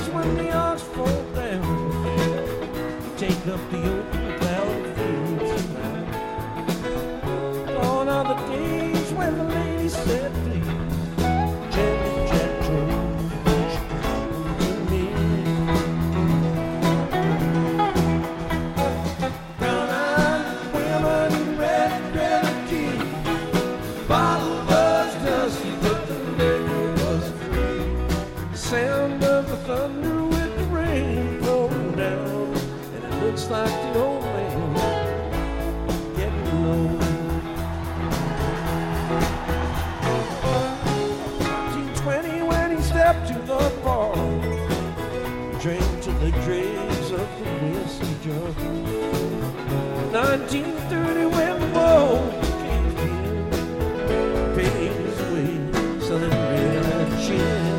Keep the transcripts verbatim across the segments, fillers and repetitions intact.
days when the odds fall down, take up the open cloud of fields around. Gone are the days when the lady said, please, gently Jack Jones, won't you come with me? Brown-eyed women in red grenadine, bottle was dusty, but the liquor was free. The sound of the thunder with the rain pouring down, and it looks like the old man getting low. nineteen twenty when he stepped to the bar, drank to the dregs of the whiskey jar. nineteen thirty when the world caved in, paid his way selling red gin.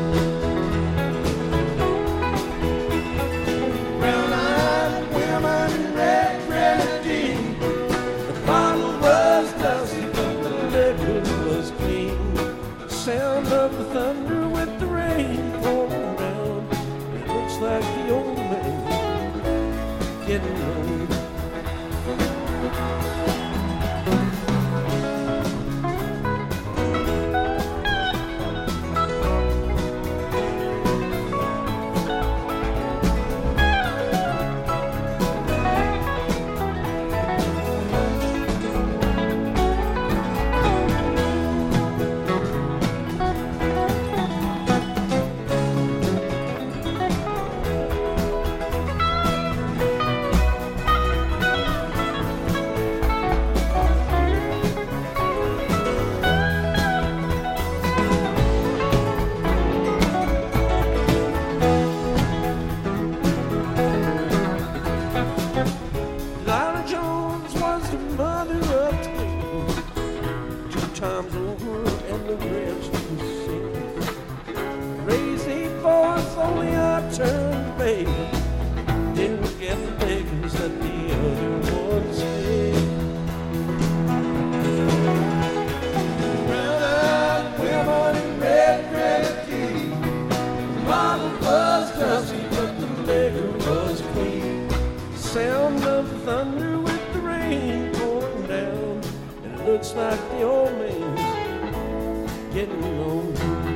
Brown-eyed women in red grenadine, the bottle was dusty, but the liquor was clean. The sound of the thunder with the rain pouring down, it looks like the old man getting old. Lila Jones was the mother of twin, two times over and the rest was sin. Raised eight boys, only I turned baby, didn't get the beggars that the other ones did. Brown-eyed women in red grenadine, the bottle was dusty, but the liquor was clean. Sound of thunder with the rain pouring down, and it looks like the old man's getting old.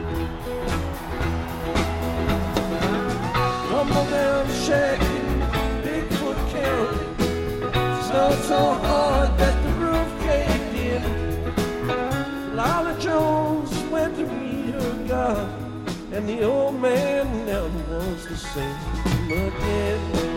Tumble down the shack in Bigfoot County, snowed so hard that the roof caved in. Lila Jones went to meet her God, and the old man never wants to see him again.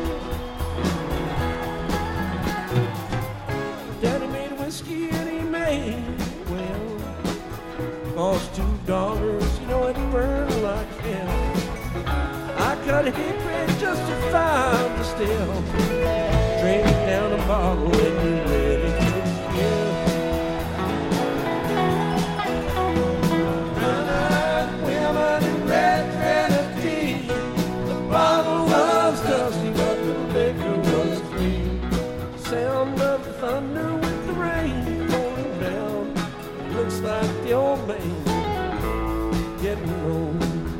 Daddy made whiskey and he made well. Cost two dollars, you know it burned like hell. I cut a hickory just to find the still. Drink down a bottle and be ready to kill. Brown-eyed women in red grenadine, the bottle was dusty, but the liquor was clean. Sound of the thunder with the rain pouring down, looks like the old man getting old.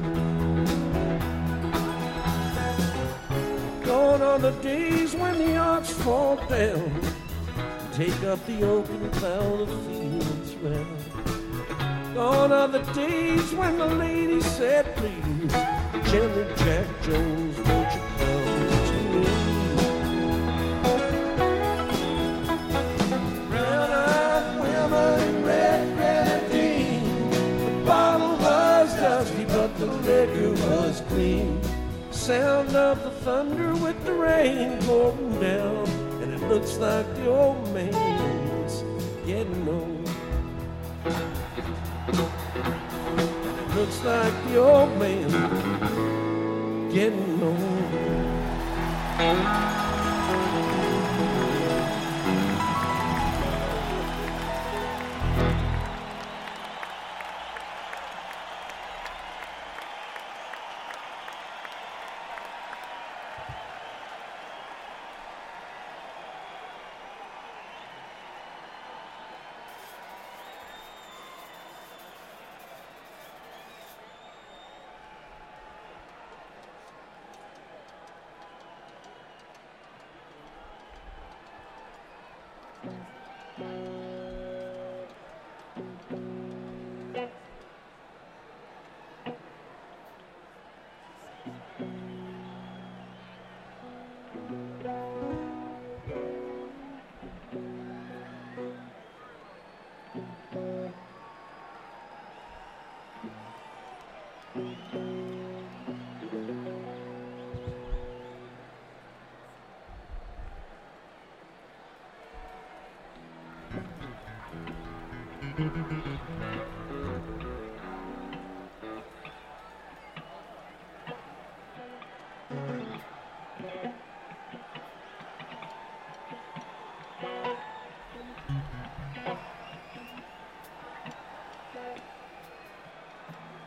Gone are the days when the odds fall down, take up the open cloud of fields round. Gone are the days when the lady said, please, gently Jack Jones, won't you come to me? Brown-eyed women in red grenadine, the bottle was dusty, but the liquor was clean. Sound of the thunder with the rain pouring down, and it looks like the old man's getting old. It looks like the old man getting old. Thank you.